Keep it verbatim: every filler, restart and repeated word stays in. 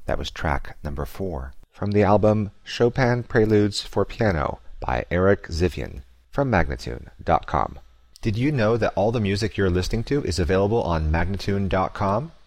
That was track number four, from the album Chopin Preludes for Piano by Eric Zivian, from Magnatune dot com. Did you know that all the music you're listening to is available on Magnatune dot com?